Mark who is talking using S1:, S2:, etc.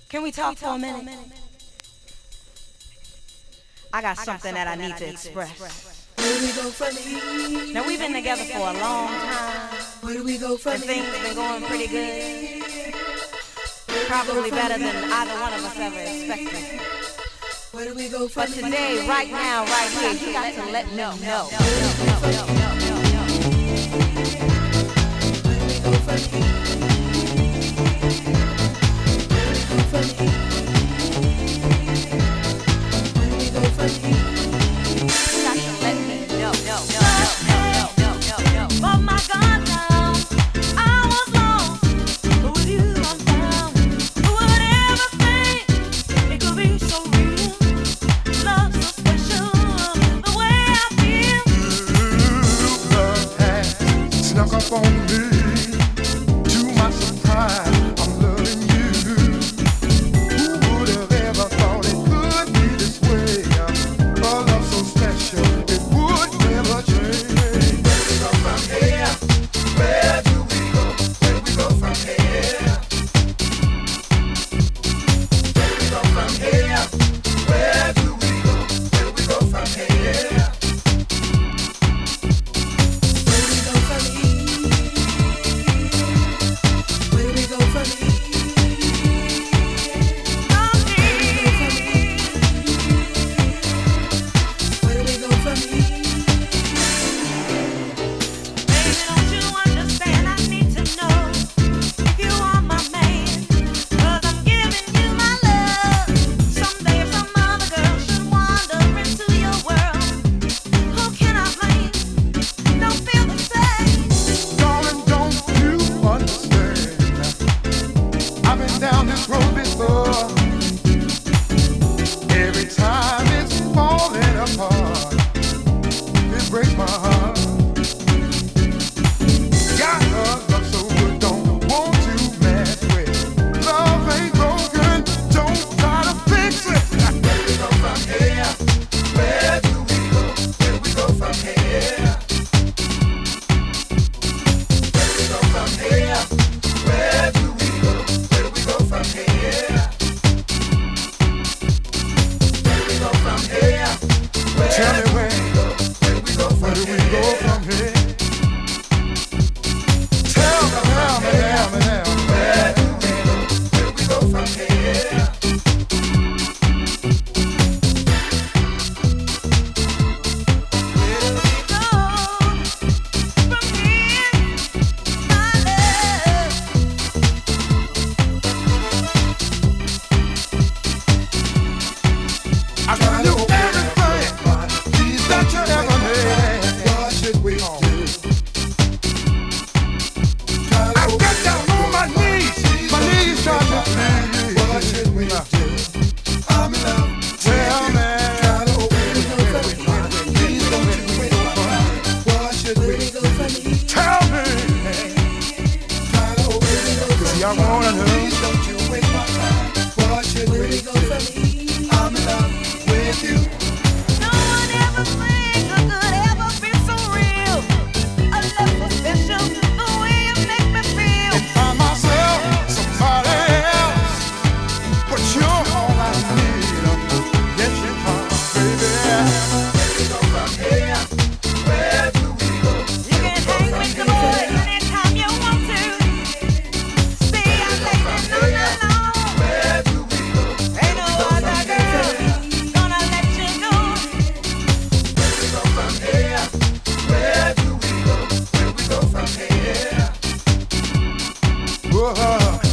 S1: Can we talk for a minute? I got something that I need to express.
S2: Where do we go from here?
S1: Now we've been together for a long time.
S2: Where do we go from
S1: and things been going pretty good. Probably better than either one of us ever expected.
S2: Where do we go from
S1: But today, right now, right here, you got to let me know.
S2: Where do we go from here?
S3: Snuck up on me, to my surprise, I'm loving you. Who would have ever thought it could be this way? A love so special, it would never change. Where we go from here? Where do we go? Where we go from here? Where we go from here? Where do we go? Where we go from here? Down this road before. Every time it's falling apart, it breaks my heart. Got a love so good, don't want to mess with. Love ain't broken, don't try to fix it. Where we go from here? Where do we go? Where we go from here? Where we go from here? Where do we go? Where we go from here? Where we go from here? Tell me where we go? Where we go from here? Where do we go from here? Tell me. Where do we go? Where we go from here? I gotta do everything that you ever made. What should we do? I got down on my knees trying to please. What should we do? I'm in love. Tell me. Please don't you wait on my mind. What should we do? Tell me. See, I wanna know. Please don't you wait my time. What should we do? I'm in love with you.
S4: No one ever think I could ever be so real. A love so special, the way you make me feel.
S3: And find myself somebody else, but you're all I need. Yes, you are, baby. Where we go from here? Where do we go?
S4: You can hang with the boys anytime you want to. Stay out late and not alone.
S3: Where do we go?
S4: Ain't no other girl gonna let you go.
S3: Where we go from here? Where do we go? Where we go from here? Whoa.